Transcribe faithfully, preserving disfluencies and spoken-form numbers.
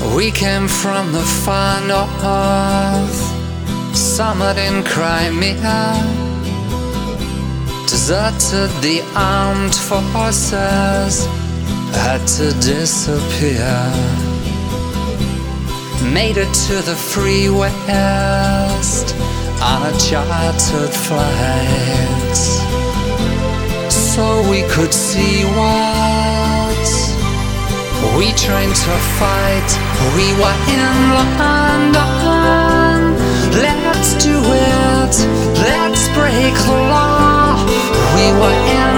We came from the far north, summered in Crimea, deserted the armed forces, had to disappear. Made it to the free west on a chartered flight, so we could see what we trained to fight. We were in London. Let's do it. Let's break the law. We were in